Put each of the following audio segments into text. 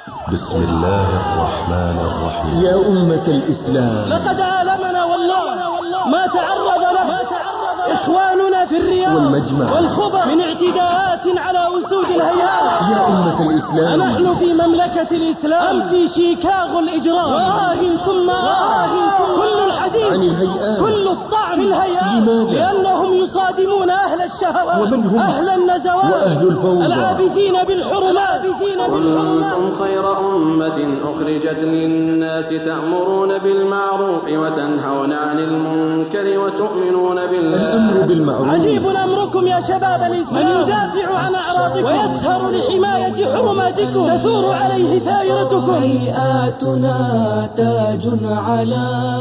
بسم الله الرحمن الرحيم. يا أمة الإسلام، لقد آلمنا والله ما تعرض له إخواننا في الرياض والمجمع والخبر من اعتداءات على أسود الهيئات. يا أمة الإسلام، نحن في مملكة الإسلام في شيكاغو الإجرام. ثم كل الحديث عن الهيئات، كل الطعن في الهيئات. لماذا؟ لأنهم يصادمون أهل الشهوات، ومن هم؟ أهل النزوات وأهل الفوضى، العابثين بالحرمات. كنتم خير أمة أخرجت للناس تأمرون بالمعروف وتنهون عن المنكر وتؤمنون بالله. الأمر بالمعروف. عجيب أمركم يا شباب الإسلام، من يدافع عن أعراضكم ويسهر لحماية حرماتكم تثور عليه ثائرتكم. هيئاتنا تاج على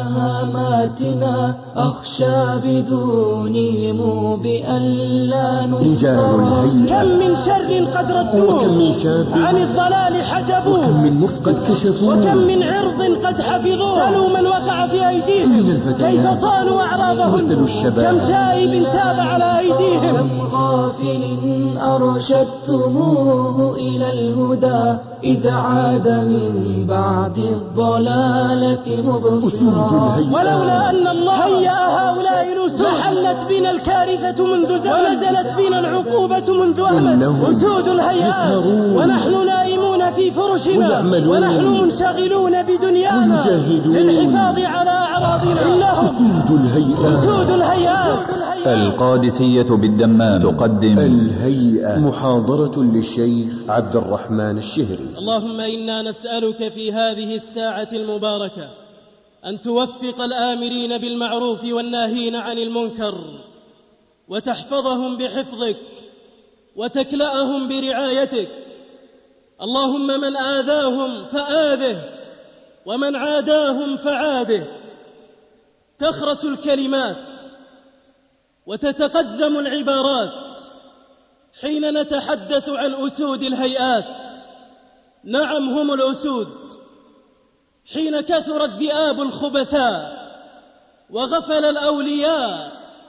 هاماتنا، أخشى بدونهم بأن لا رجال الهيئة، كم من شر قد ردوه، وكم من شاب عن الضلال حجبوه، وكم من مفسد قد كشفوه، وكم من عرض قد حفظوه. سلوا من وقع في أيديهم من الفتيات كيف صانوا أعراضهم، وسلوا الشباب كم تائب تاب على أيديهم، كم غافل أرشدتموه إلى الهدى، إذا عاد من بعد الضلالة مبصرا. ولولا أن الله هيأ هؤلاء الأسود لحلت بنا الكارثة منذ زمن، ونزلت بنا العقوبة منذ أمد. أسود الهيئات ونحن نائمون في فرشنا، ونحن منشغلون بدنيانا للحفاظ على أعراضنا. إنهم أسود الهيئات. القادسية بالدمام تقدم الهيئة، محاضرة للشيخ عبد الرحمن الشهري. اللهم إنا نسألك في هذه الساعة المباركة أن توفق الآمرين بالمعروف والناهين عن المنكر، وتحفظهم بحفظك، وتكلأهم برعايتك. اللهم من آذاهم فآذه، ومن عاداهم فعاده. تخرس الكلمات وتتقزم العبارات حين نتحدث عن أسود الهيئات. نعم، هم الأسود. حين كثر الذئاب الخبثاء وغفل الأولياء،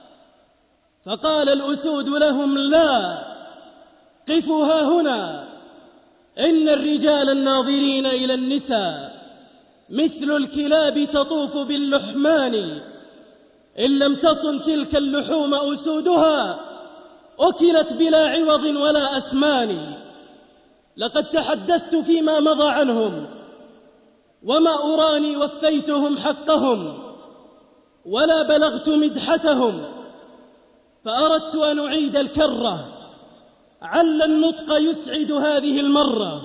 فقال الأسود لهم: لا، قفوا هاهنا، إن الرجال الناظرين إلى النساء مثل الكلاب تطوف باللحمان، إن لم تصن تلك اللحوم أسودها أكلت بلا عوض ولا أثمان. لقد تحدثت فيما مضى عنهم، وما أراني وفيتهم حقهم ولا بلغت مدحتهم، فأردت أن أعيد الكرة عل النطق يسعد هذه المرة.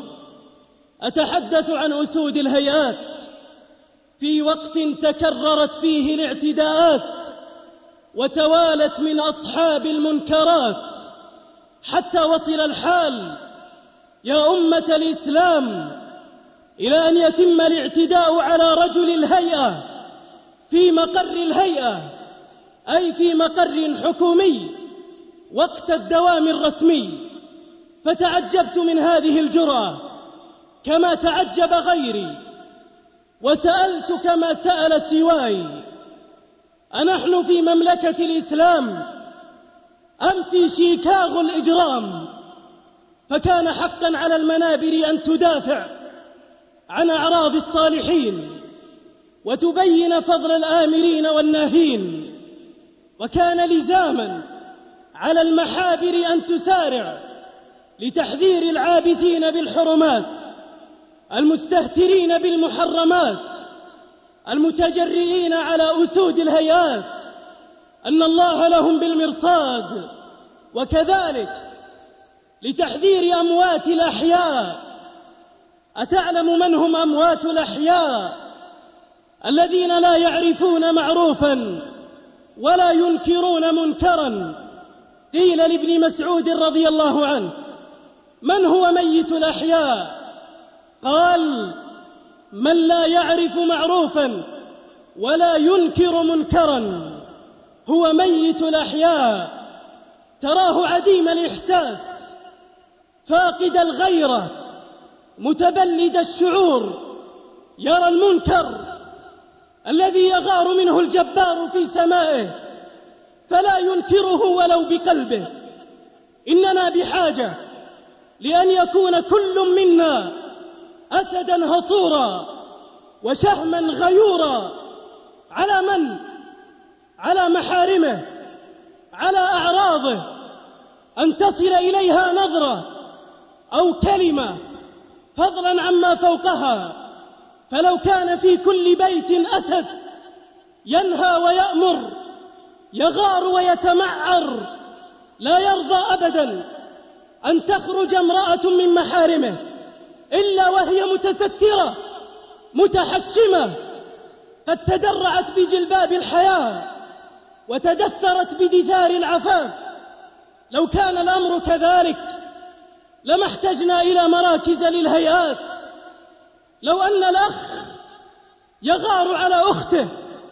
أتحدث عن أسود الهيئات في وقت تكررت فيه الاعتداءات وتوالت من أصحاب المنكرات، حتى وصل الحال يا أمة الإسلام إلى أن يتم الاعتداء على رجل الهيئة في مقر الهيئة، أي في مقر حكومي وقت الدوام الرسمي. فتعجبت من هذه الجرأة كما تعجب غيري، وسألت كما سأل سواي: أنحن في مملكة الإسلام أم في شيكاغو الإجرام؟ فكان حقا على المنابر أن تدافع عن أعراض الصالحين وتبين فضل الآمرين والناهين، وكان لزاما على المحابر أن تسارع لتحذير العابثين بالحرمات، المستهترين بالمحرمات، المتجرئين على أسود الهيئات، أن الله لهم بالمرصاد. وكذلك لتحذير أموات الأحياء. أتعلم من هم أموات الأحياء؟ الذين لا يعرفون معروفا ولا ينكرون منكرا. قيل لابن مسعود رضي الله عنه: من هو ميت الأحياء؟ قال: من لا يعرف معروفا ولا ينكر منكرا، هو ميت الأحياء. تراه عديم الإحساس، فاقد الغيرة، متبلد الشعور، يرى المنكر الذي يغار منه الجبار في سمائه فلا ينكره ولو بقلبه. إننا بحاجة لأن يكون كل منا أسدا هصورا وشهما غيورا على من؟ على محارمه، على أعراضه، أن تصل إليها نظرة أو كلمة فضلا عما فوقها. فلو كان في كل بيت أسد ينهى ويأمر يغار ويتمعر لا يرضى أبدا أن تخرج امرأة من محارمه إلا وهي متسترة متحشمة قد تدرعت بجلباب الحياة وتدثرت بدثار العفاف. لو كان الأمر كذلك لما احتجنا إلى مراكز للهيئات. لو أن الأخ يغار على أخته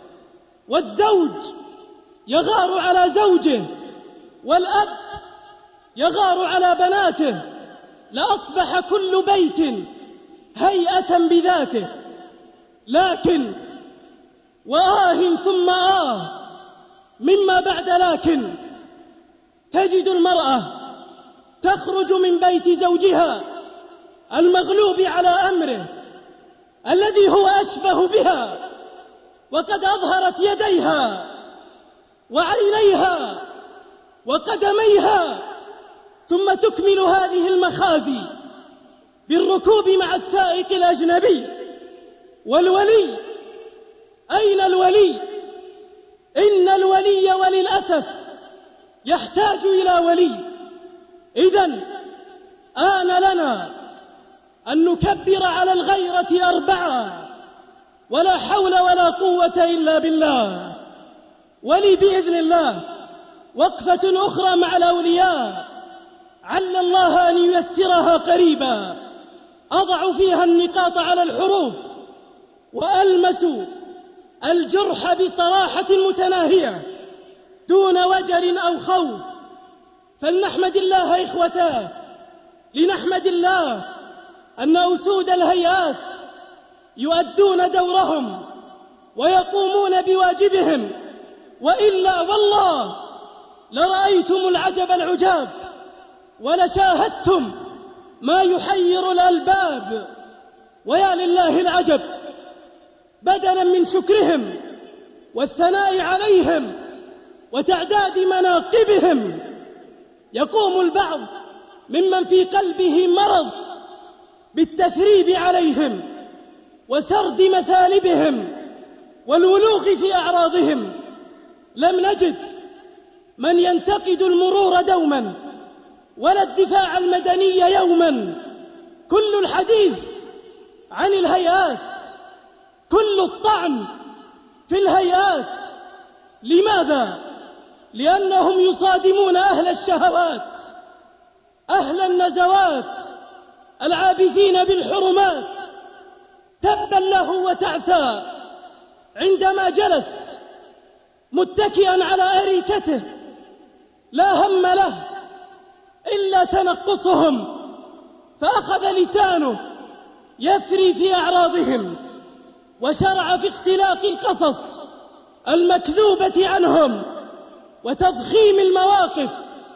والزوج يغار على زوجه والأب يغار على بناته لأصبح كل بيت هيئة بذاته. لكن وآه ثم مما بعد لكن تجد المرأة تخرج من بيت زوجها المغلوب على أمره الذي هو أشبه بها وقد أظهرت يديها وعينيها وقدميها، ثم تكمل هذه المخازي بالركوب مع السائق الأجنبي. والولي أين الولي؟ إن الولي وللأسف يحتاج إلى ولي. إذن آن لنا أن نكبر على الغيرة 4 ولا حول ولا قوة إلا بالله. ولي بإذن الله وقفة أخرى مع الأولياء عل الله أن ييسرها قريبا، أضع فيها النقاط على الحروف وألمس الجرح بصراحة متناهية دون وجر أو خوف. فلنحمد الله إخوتاه، لنحمد الله أن أسود الهيئات يؤدون دورهم ويقومون بواجبهم، وإلا والله لرأيتم العجب العجاب ولشاهدتم ما يحير الألباب. ويا لله العجب، بدلا من شكرهم والثناء عليهم وتعداد مناقبهم يقوم البعض ممن في قلبه مرض بالتثريب عليهم وسرد مثالبهم والولوغ في أعراضهم. لم نجد من ينتقد المرور دوما ولا الدفاع المدني يوما. كل الحديث عن الهيئات، كل الطعن في الهيئات. لماذا؟ لأنهم يصادمون أهل الشهوات، أهل النزوات، العابثين بالحرمات. تبا له وتعسى عندما جلس متكئا على أريكته لا هم له إلا تنقصهم، فأخذ لسانه يثري في أعراضهم وشرع في اختلاق القصص المكذوبة عنهم وتضخيم المواقف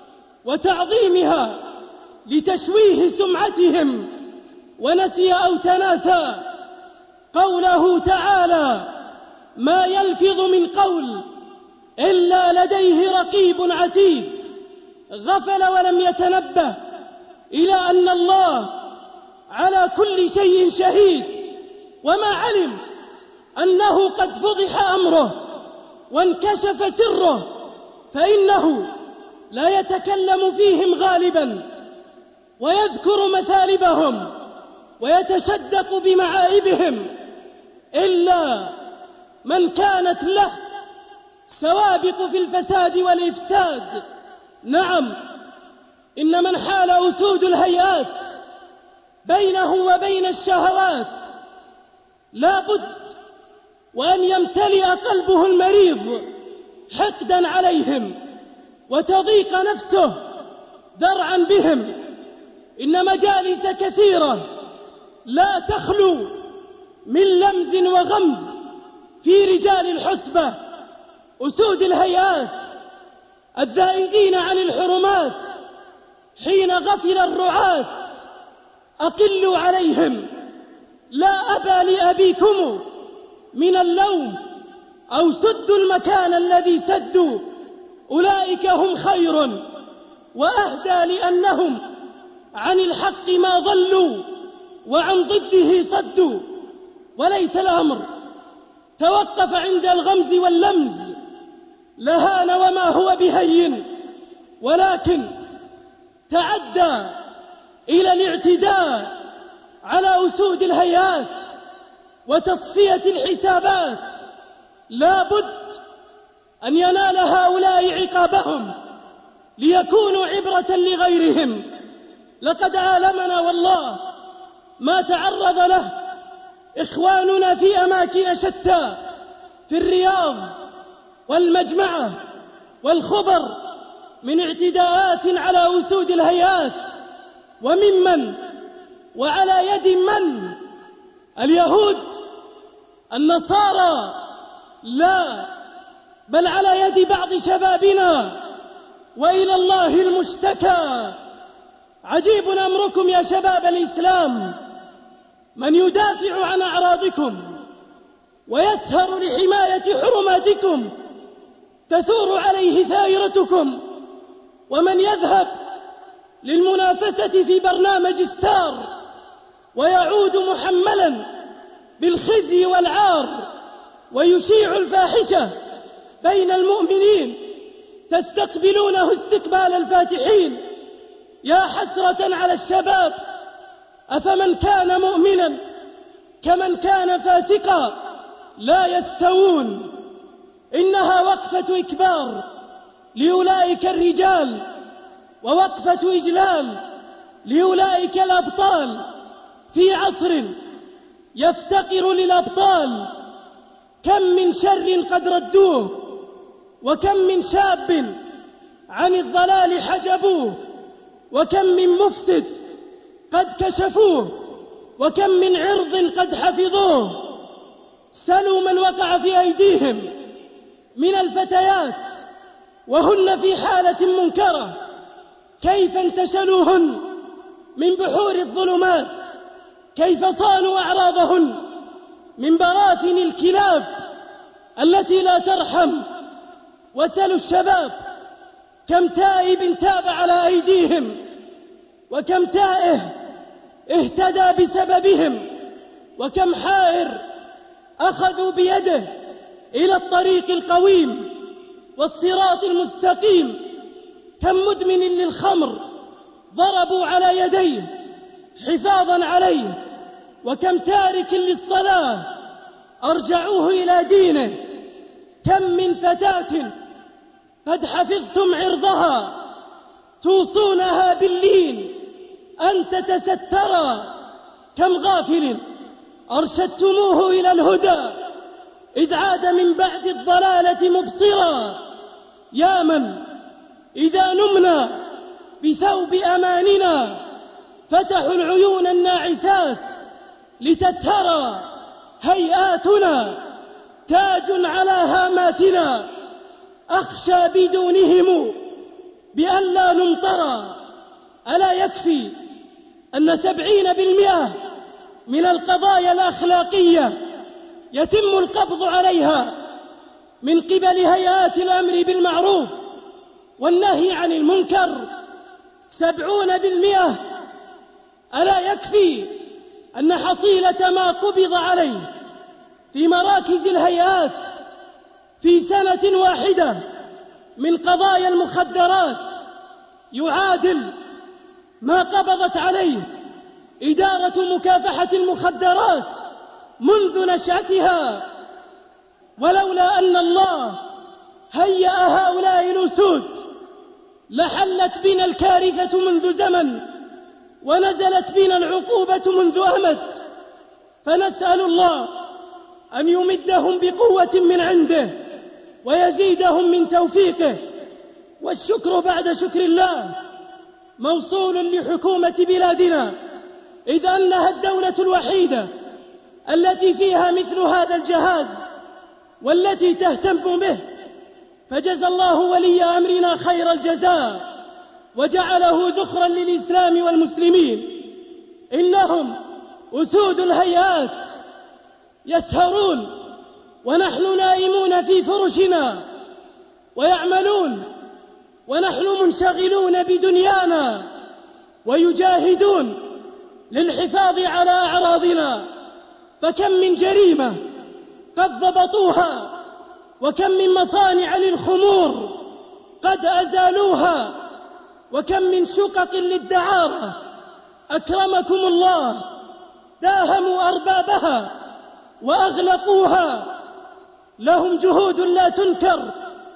وتعظيمها لتشويه سمعتهم، ونسي أو تناسى قوله تعالى: ما يلفظ من قول إلا لديه رقيب عتيد. غفل ولم يتنبه إلى أن الله على كل شيء شهيد، وما علم أنه قد فضح أمره وانكشف سره، فإنه لا يتكلم فيهم غالبا ويذكر مثالبهم ويتشدق بمعائبهم إلا من كانت له سوابق في الفساد والإفساد. نعم، إن من حال أسود الهيئات بينه وبين الشهوات لا بد وأن يمتلئ قلبه المريض حقدا عليهم وتضيق نفسه ذرعا بهم. إن مجالس كثيرة لا تخلو من لمز وغمز في رجال الحسبة أسود الهيئات الذائدين عن الحرمات. حين غفل الرعاة أقلوا عليهم لا أبا لأبيكم من اللوم، أو سدوا المكان الذي سدوا، أولئك هم خير وأهدى لأنهم عن الحق ما ضلوا وعن ضده صدوا. وليت الأمر توقف عند الغمز واللمز لهان وما هو بهين، ولكن تعدى إلى الاعتداء على أسود الهيئات وتصفية الحسابات. لا بد أن ينال هؤلاء عقابهم ليكونوا عبرة لغيرهم. لقد آلمنا والله ما تعرض له إخواننا في أماكن شتى، في الرياض والمجمعة والخبر، من اعتداءات على أسود الهيئات، وممن وعلى يد من؟ اليهود، النصارى، لا، بل على يد بعض شبابنا، وإلى الله المشتكى. عجيب أمركم يا شباب الإسلام، من يدافع عن أعراضكم ويسهر لحماية حرماتكم تثور عليه ثائرتكم، ومن يذهب للمنافسة في برنامج ستار ويعود محملا بالخزي والعار ويشيع الفاحشة بين المؤمنين تستقبلونه استقبال الفاتحين. يا حسرة على الشباب، أفمن كان مؤمنا كمن كان فاسقا لا يستوون. إنها وقفة إكبار لأولئك الرجال، ووقفة إجلال لأولئك الأبطال في عصر يفتقر للأبطال. كم من شر قد ردوه، وكم من شاب عن الضلال حجبوه، وكم من مفسد قد كشفوه، وكم من عرض قد حفظوه. سلوا من وقع في أيديهم من الفتيات وهن في حالة منكرة، كيف انتشلوهن من بحور الظلمات، كيف صانوا أعراضهن من براثن الكلاب التي لا ترحم. وسلوا الشباب كم تائب تاب على أيديهم، وكم تائه اهتدى بسببهم، وكم حائر أخذوا بيده إلى الطريق القويم والصراط المستقيم. كم مدمن للخمر ضربوا على يديه حفاظا عليه، وكم تارك للصلاة أرجعوه إلى دينه. كم من فتاة قد حفظتم عرضها توصونها باللين أن تتسترا، كم غافل أرشدتموه إلى الهدى إذ عاد من بعد الضلالة مبصرا. يا من إذا نمنا بثوب أماننا فتحوا العيون الناعسات لتسهرا. هيئاتنا تاج على هاماتنا، أخشى بدونهم بأن لا نمطرا. ألا يكفي أن 70% من القضايا الأخلاقية يتم القبض عليها من قبل هيئات الأمر بالمعروف والنهي عن المنكر؟ 70%. ألا يكفي أن حصيلة ما قبض عليه في مراكز الهيئات في سنة واحدة من قضايا المخدرات يعادل ما قبضت عليه إدارة مكافحة المخدرات منذ نشأتها؟ ولولا أن الله هيأ هؤلاء الأسود لحلت بنا الكارثة منذ زمن، ونزلت بنا العقوبة منذ أمد. فنسأل الله أن يمدهم بقوة من عنده ويزيدهم من توفيقه. والشكر بعد شكر الله موصول لحكومة بلادنا، إذ أنها الدولة الوحيدة التي فيها مثل هذا الجهاز والتي تهتم به. فجزى الله ولي أمرنا خير الجزاء وجعله ذخرا للإسلام والمسلمين. إنهم أسود الهيئات يسهرون ونحن نائمون في فرشنا، ويعملون ونحن منشغلون بدنيانا، ويجاهدون للحفاظ على أعراضنا. فكم من جريمة قد ضبطوها، وكم من مصانع للخمور قد أزالوها، وكم من شقق للدعارة أكرمكم الله داهموا أربابها وأغلقوها. لهم جهود لا تنكر،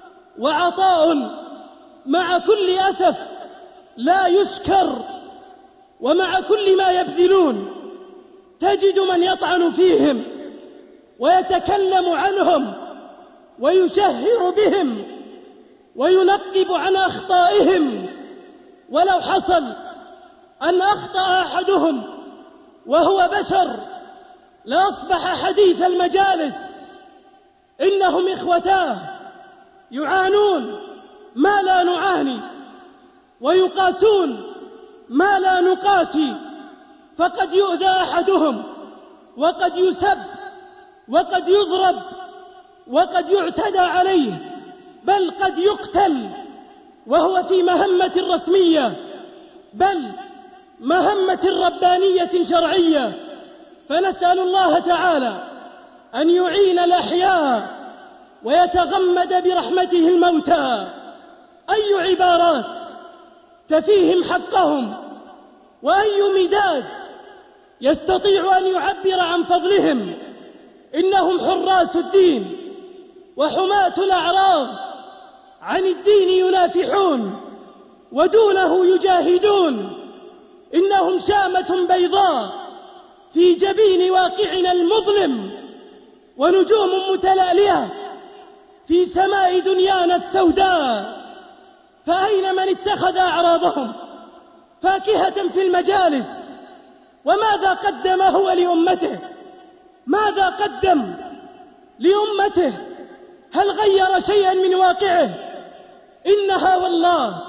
وعطاء مع كل أسف لا يشكر. ومع كل ما يبذلون تجد من يطعن فيهم ويتكلم عنهم ويشهر بهم وينقب عن أخطائهم. ولو حصل أن أخطأ أحدهم وهو بشر لأصبح حديث المجالس. إنهم إخوتاه يعانون ما لا نعاني، ويقاسون ما لا نقاسي. فقد يؤذى أحدهم، وقد يسب، وقد يضرب، وقد يعتدى عليه، بل قد يقتل وهو في مهمة رسمية، بل مهمة ربانية شرعية. فنسأل الله تعالى أن يعين الأحياء ويتغمد برحمته الموتى. أي عبارات تفيهم حقهم، وأي مداد يستطيع أن يعبر عن فضلهم. إنهم حراس الدين وحماة الأعراض، عن الدين ينافحون ودونه يجاهدون. إنهم شامة بيضاء في جبين واقعنا المظلم، ونجوم متلألئة في سماء دنيانا السوداء. فأين من اتخذ أعراضهم فاكهة في المجالس؟ وماذا قدم هو لأمته؟ ماذا قدم لأمته؟ هل غير شيئا من واقعه؟ إنها والله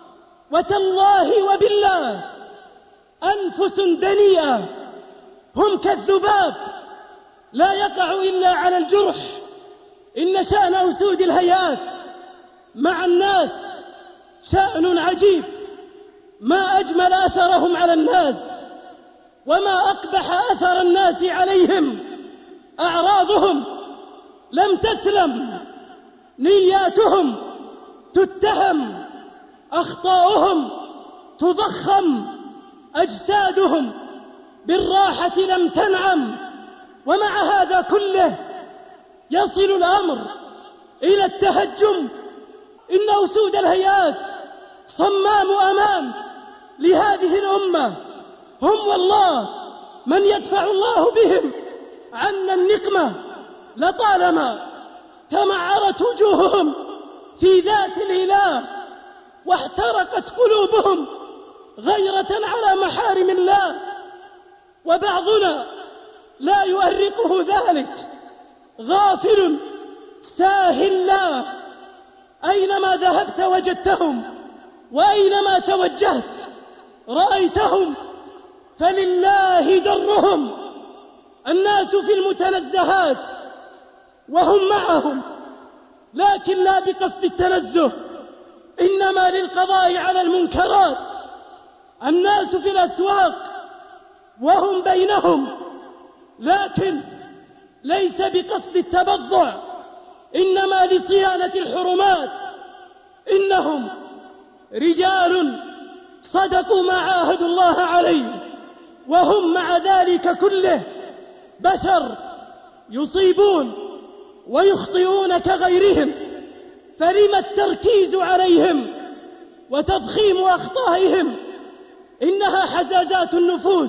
وتالله وبالله أنفس دنيئة، هم كالذباب لا يقع إلا على الجرح. إن شأن أسود الهيئات مع الناس شأن عجيب، ما أجمل أثرهم على الناس، وما أقبح أثر الناس عليهم. أعراضهم لم تسلم، نياتهم تتهم، أخطاؤهم تضخم، أجسادهم بالراحة لم تنعم. ومع هذا كله يصل الأمر إلى التهجم. إن أسود الهيئات صمام أمان لهذه الأمة، هم والله من يدفع الله بهم عنا النقمة. لطالما تمعرت وجوههم في ذات الإله، واحترقت قلوبهم غيرة على محارم الله، وبعضنا لا يؤرقه ذلك، غافل ساهل لا. أينما ذهبت وجدتهم، وأينما توجهت رأيتهم، فلله درهم. الناس في المتنزهات وهم معهم، لكن لا بقصد التنزه، إنما للقضاء على المنكرات. الناس في الأسواق وهم بينهم، لكن ليس بقصد التبضع، إنما لصيانة الحرمات. إنهم رجال صدقوا ما عاهدوا الله عليه، وهم مع ذلك كله بشر يصيبون ويخطئون كغيرهم. فلم التركيز عليهم وتضخيم أخطائهم؟ إنها حزازات النفوس،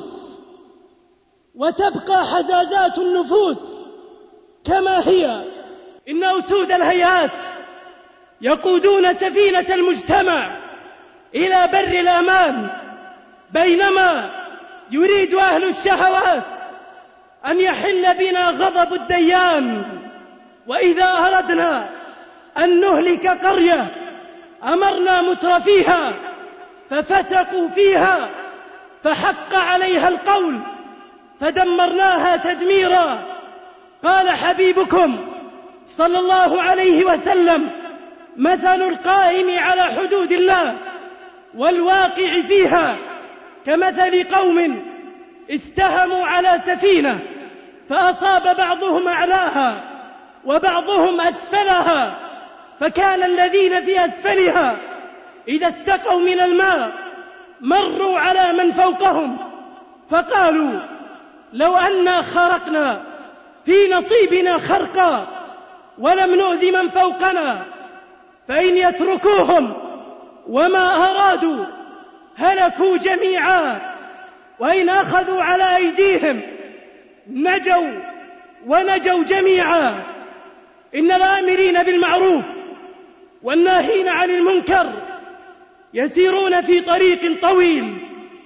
وتبقى حزازات النفوس كما هي. إن أسود الهيئات يقودون سفينة المجتمع إلى بر الأمان، بينما يريد أهل الشهوات أن يحل بنا غضب الديان. وإذا أردنا أن نهلك قرية أمرنا مترفيها ففسقوا فيها فحق عليها القول فدمرناها تدميرا. قال حبيبكم صلى الله عليه وسلم: مثل القائم على حدود الله والواقع فيها كمثل قوم استهموا على سفينة فأصاب بعضهم أعلاها وبعضهم أسفلها، فكان الذين في أسفلها إذا استقوا من الماء مروا على من فوقهم فقالوا: لو أنا خرقنا في نصيبنا خرقا ولم نؤذ من فوقنا، فإن يتركوهم وما أرادوا هلكوا جميعا، وإن أخذوا على أيديهم نجوا ونجوا جميعا. إن الآمرين بالمعروف والناهين عن المنكر يسيرون في طريق طويل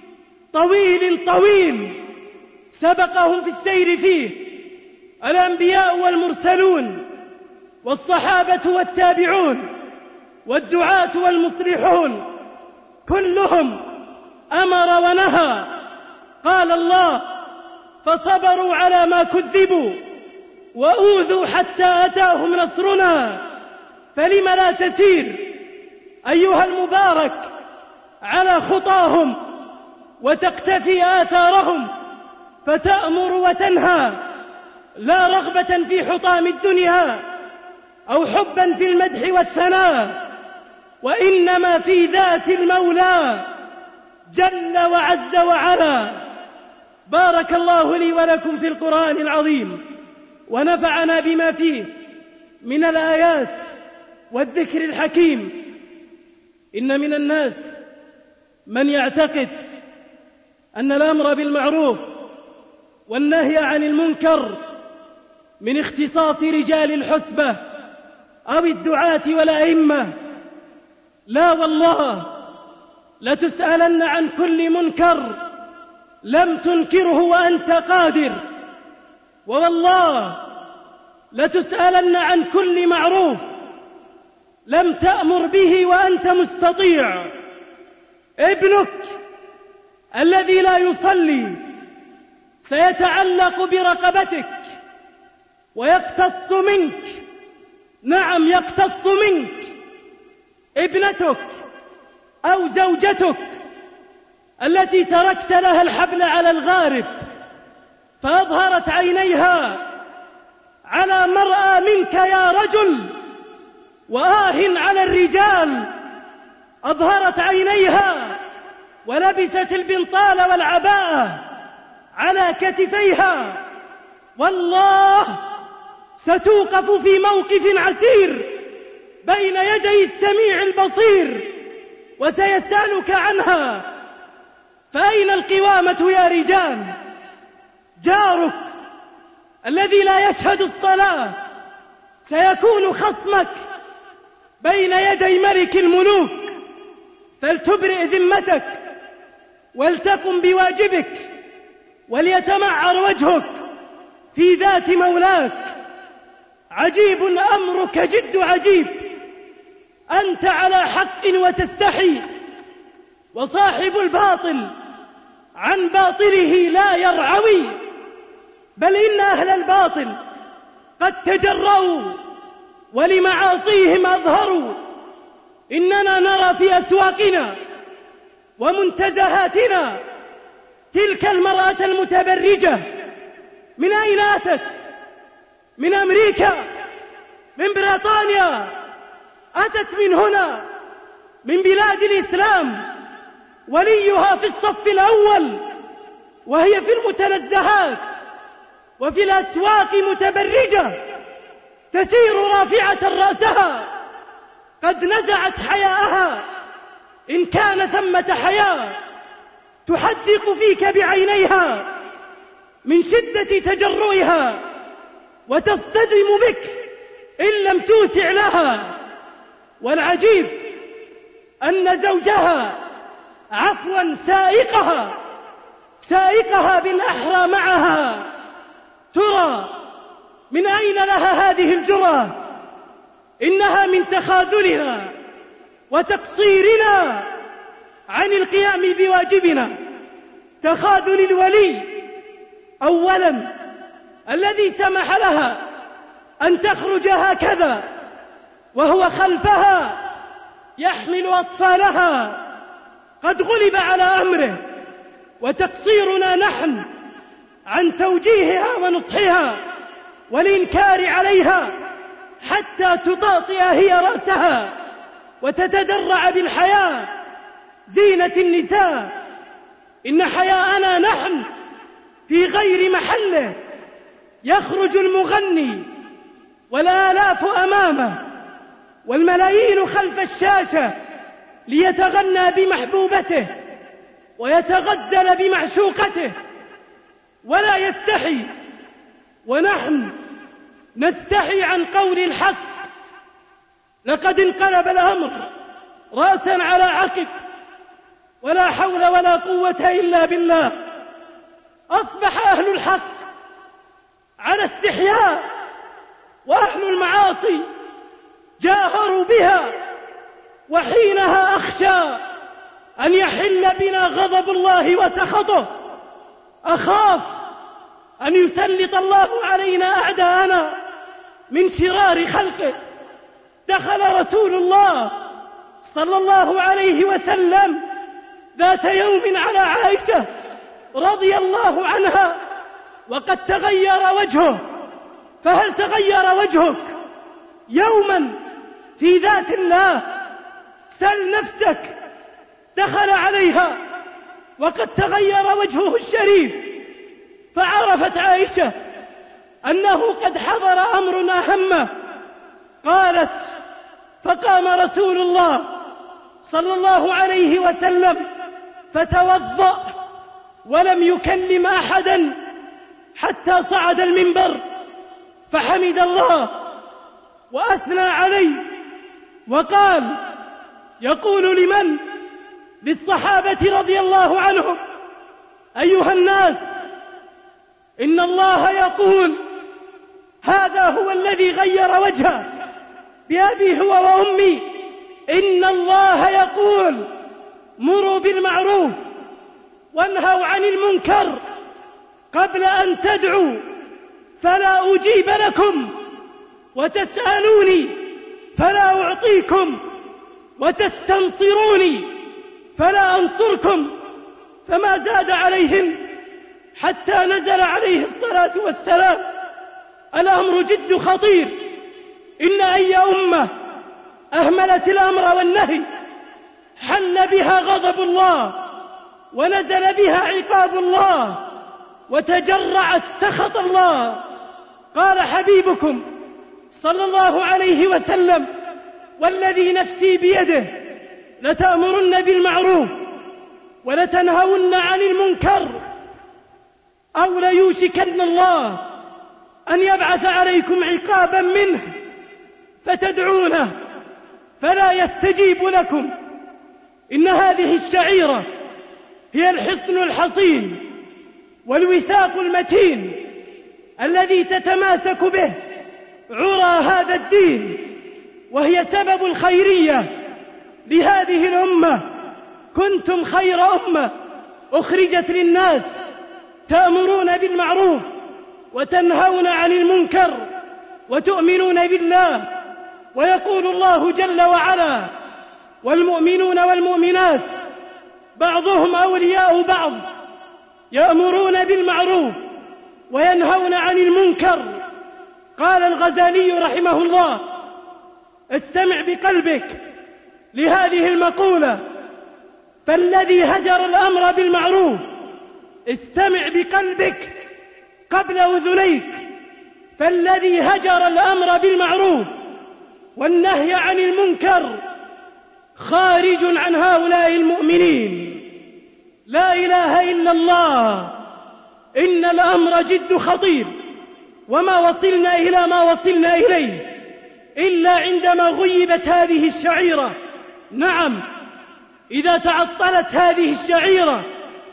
طويل طويل سبقهم في السير فيه الأنبياء والمرسلون والصحابة والتابعون والدعاة والمصلحون، كلهم أمر ونهى. قال الله: فصبروا على ما كذبوا وأوذوا حتى أتاهم نصرنا. فلم لا تسير أيها المبارك على خطاهم وتقتفي آثارهم فتأمر وتنهى، لا رغبة في حطام الدنيا أو حبا في المدح والثناء، وإنما في ذات المولى جل وعز وعلا. بارك الله لي ولكم في القرآن العظيم، ونفعنا بما فيه من الآيات والذكر الحكيم. إن من الناس من يعتقد أن الأمر بالمعروف والنهي عن المنكر من اختصاص رجال الحسبة أو الدعاة والأئمة. لا والله، لتسألن عن كل منكر لم تنكره وأنت قادر، ووالله لتسألن عن كل معروف لم تأمر به وأنت مستطيع. ابنك الذي لا يصلي سيتعلق برقبتك ويقتص منك، نعم يقتص منك. ابنتك أو زوجتك التي تركت لها الحبل على الغارب فأظهرت عينيها على مرأى منك يا رجل، وآه على الرجال، أظهرت عينيها ولبست البنطال والعباءة على كتفيها، والله ستوقف في موقف عسير بين يدي السميع البصير وسيسألك عنها. فأين القوامة يا رجال؟ جارك الذي لا يشهد الصلاة سيكون خصمك بين يدي ملك الملوك، فلتبرئ ذمتك ولتقم بواجبك وليتمعر وجهك في ذات مولاك. عجيب أمرك جد عجيب، أنت على حق وتستحي، وصاحب الباطل عن باطله لا يرعوي، بل إن أهل الباطل قد تجرؤوا ولمعاصيهم أظهروا. إننا نرى في أسواقنا ومنتزهاتنا تلك المرأة المتبرجة. من أين أتت؟ من أمريكا، من بريطانيا، أتت من هنا، من بلاد الإسلام، وليها في الصف الأول، وهي في المتنزهات وفي الأسواق متبرجة تسير رافعة رأسها، قد نزعت حياءها إن كان ثمة حياء، تحدق فيك بعينيها من شدة تجرؤها وتصطدم بك إن لم توسع لها. والعجيب أن زوجها، عفوا سائقها بالأحرى معها، ترى من أين لها هذه الجرأة؟ إنها من تخاذلنا وتقصيرنا عن القيام بواجبنا، تخاذل الولي أولا الذي سمح لها أن تخرج هكذا وهو خلفها يحمل أطفالها قد غلب على أمره، وتقصيرنا نحن عن توجيهها ونصحها والإنكار عليها حتى تطاطئ هي رأسها وتتدرع بالحياة زينة النساء. إن حياءنا نحن في غير محله. يخرج المغني والآلاف أمامه والملايين خلف الشاشة ليتغنى بمحبوبته ويتغزل بمعشوقته ولا يستحي، ونحن نستحي عن قول الحق. لقد انقلب الأمر رأسا على عقب، ولا حول ولا قوة إلا بالله. أصبح أهل الحق على استحياء، وأهل المعاصي جاهروا بها، وحينها أخشى أن يحل بنا غضب الله وسخطه. أخاف أن يسلط الله علينا أعداءنا من شرار خلقه. دخل رسول الله صلى الله عليه وسلم ذات يوم على عائشة رضي الله عنها وقد تغير وجهه. فهل تغير وجهك يوما في ذات الله؟ سل نفسك. دخل عليها وقد تغير وجهه الشريف، فعرفت عائشة أنه قد حضر أمر أهم. قالت: فقام رسول الله صلى الله عليه وسلم فتوضأ ولم يكلم أحدا حتى صعد المنبر، فحمد الله وأثنى عليه وقال: يقول لمن؟ للصحابة رضي الله عنهم: أيها الناس، إن الله يقول هذا هو الذي غير وجهه بأبي هو وأمي. إن الله يقول: مروا بالمعروف وانهوا عن المنكر قبل أن تدعوا فلا أجيب لكم، وتسألوني فلا أعطيكم، وتستنصروني فلا أنصركم. فما زاد عليهم حتى نزل عليه الصلاة والسلام. الأمر جد خطير. إن أي أمة أهملت الأمر والنهي حل بها غضب الله ونزل بها عقاب الله وتجرعت سخط الله. قال حبيبكم صلى الله عليه وسلم: والذي نفسي بيده لتأمرن بالمعروف ولتنهون عن المنكر، أو ليوشكن الله أن يبعث عليكم عقابا منه فتدعونه فلا يستجيب لكم. إن هذه الشعيرة هي الحصن الحصين والوثاق المتين الذي تتماسك به عرى هذا الدين، وهي سبب الخيرية لهذه الأمة. كنتم خير أمة أخرجت للناس، تأمرون بالمعروف وتنهون عن المنكر وتؤمنون بالله. ويقول الله جل وعلا: والمؤمنون والمؤمنات بعضهم أولياء بعض يأمرون بالمعروف وينهون عن المنكر. قال الغزالي رحمه الله: استمع بقلبك لهذه المقولة، فالذي هجر الأمر بالمعروف استمع بقلبك قبل أذنيك، فالذي هجر الأمر بالمعروف والنهي عن المنكر خارج عن هؤلاء المؤمنين. لا إله إلا الله. إن الأمر جد خطير، وما وصلنا إلى ما وصلنا إليه إلا عندما غيبت هذه الشعيرة. نعم، إذا تعطلت هذه الشعيرة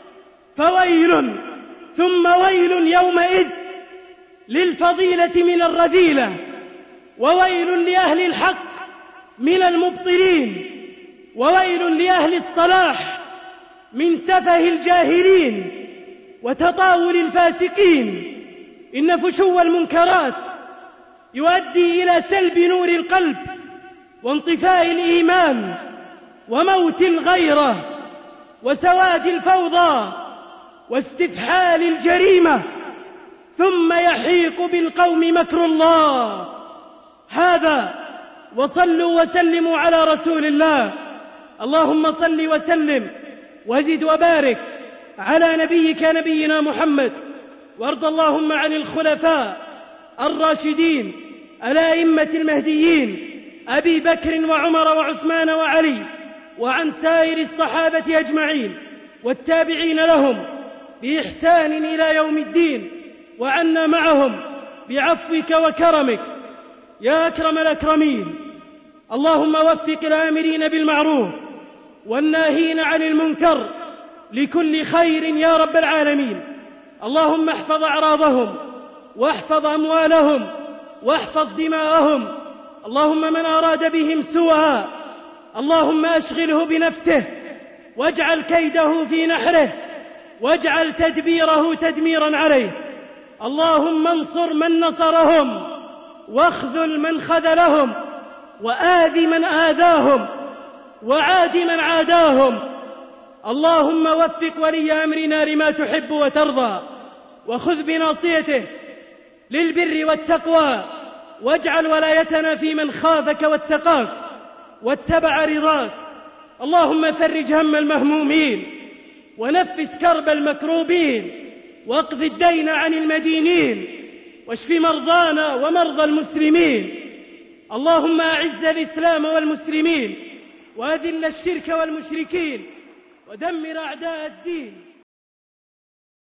فويل ثم ويل يومئذ للفضيلة من الرذيلة، وويل لأهل الحق من المبطلين، وويل لأهل الصلاح من سفه الجاهلين. وتطاول الفاسقين، إن فشو المنكرات يؤدي إلى سلب نور القلب وانطفاء الإيمان وموت الغيرة وسواد الفوضى واستفحال الجريمة، ثم يحيق بالقوم مكر الله. هذا وصلوا وسلموا على رسول الله. اللهم صل وسلم وزد وبارك على نبيك نبينا محمد، وارض اللهم عن الخلفاء الراشدين الأئمة المهديين أبي بكر وعمر وعثمان وعلي، وعن سائر الصحابة أجمعين والتابعين لهم بإحسان إلى يوم الدين، وعنا معهم بعفوك وكرمك يا أكرم الأكرمين. اللهم وفق الآمرين بالمعروف والناهين عن المنكر لكل خير يا رب العالمين. اللهم احفظ أعراضهم واحفظ أموالهم واحفظ دماءهم. اللهم من أراد بهم سوءا اللهم أشغله بنفسه واجعل كيده في نحره واجعل تدبيره تدميرا عليه. اللهم انصر من نصرهم واخذل من خذلهم وآذ من آذاهم وعاد من عاداهم. اللهم وفق ولي أمرنا لما تحب وترضى، وخذ بناصيته للبر والتقوى، واجعل ولايتنا في من خافك واتقاك واتبع رضاك. اللهم فرج هم المهمومين ونفس كرب المكروبين، واقض الدين عن المدينين، واشف مرضانا ومرضى المسلمين. اللهم أعز الإسلام والمسلمين، وأذل الشرك والمشركين، ودمر أعداء الدين.